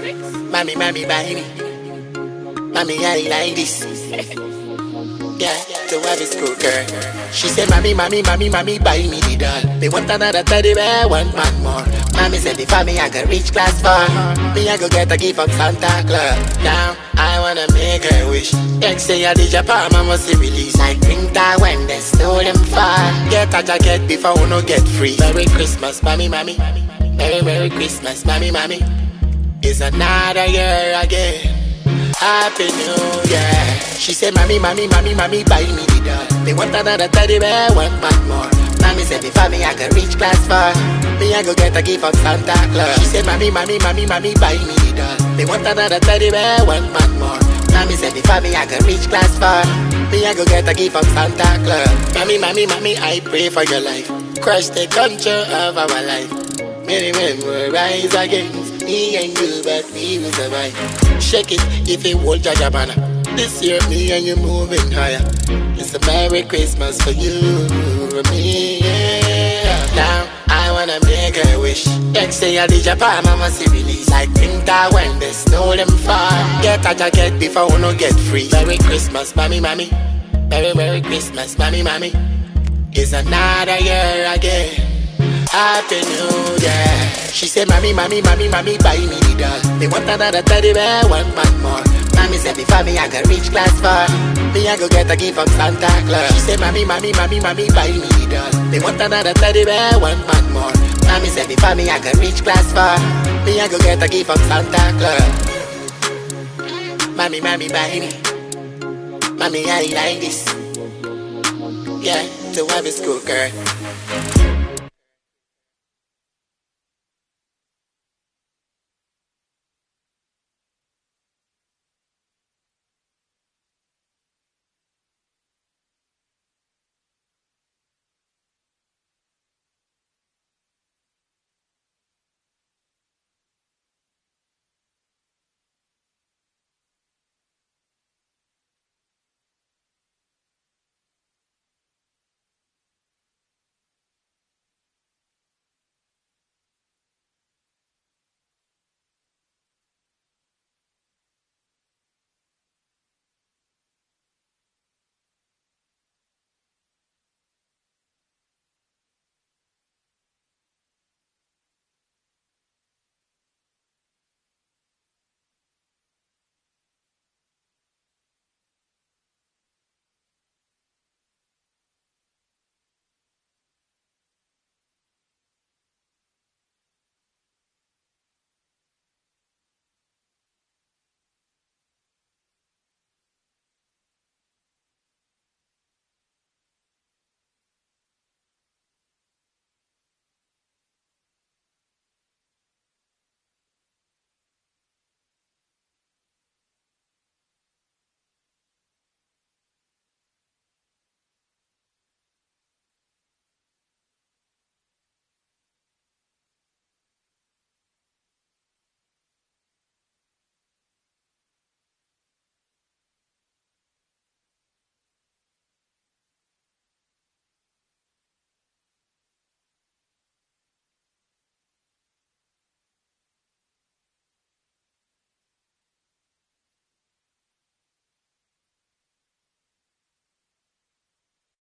Mommy, mommy, buy me. Mommy, I like this. Yeah, the wife is cool, girl. She said, mommy, mommy, mommy, mommy, buy me the doll. Me want another teddy bear, one man more. Mommy said, if I me, I got reach class far. Me, I go get a gift from Santa Claus. Now, I wanna make her wish. Next day, I did Japan, I must see release. Like winter when they stole them far. Get a jacket before we no get free. Merry Christmas, mommy, mommy. Merry, Merry Christmas, mommy, mommy. It's another year again. Happy New Year. She said, mommy, mommy, mommy, mommy, buy me the doll. Me want another teddy bear, one man more. Mommy said, before me, I can reach class far. Me, I go get a gift from Santa Claus. She said, mommy, mommy, mommy, mommy, buy me the doll. Me want another teddy bear, one man more. Mommy said, before me, I can reach class far. Me, I go get a gift from Santa Claus. Mommy, mommy, mommy, I pray for your life. Crush the control of our life. Many men will rise against me and you, but we will survive. Shake it if you hold your jabana. This year, me and you moving higher. It's a Merry Christmas for you and me, yeah. Now, I wanna make a wish. Next day, I did Japan, I must see release. Like winter when they snow them far. Get a jacket before we no get free. Merry Christmas, mommy, mommy. Merry, Merry Christmas, mommy, mommy. It's another year again. Happy New Year. She said, mommy, mommy, mommy, mommy, buy me the doll. Me want another teddy bear, one man more. Mommy said, before me, I can reach class far. Me, I go get a gift from Santa Claus. She said, mommy, mommy, mommy, mommy, buy me the doll. Me want another teddy bear, one man more. Mommy said, before me, I can reach class far. Me, I go get a gift from Santa Claus. Mommy, mommy, buy me. Mommy, I like this. Yeah, the wife is cool, girl.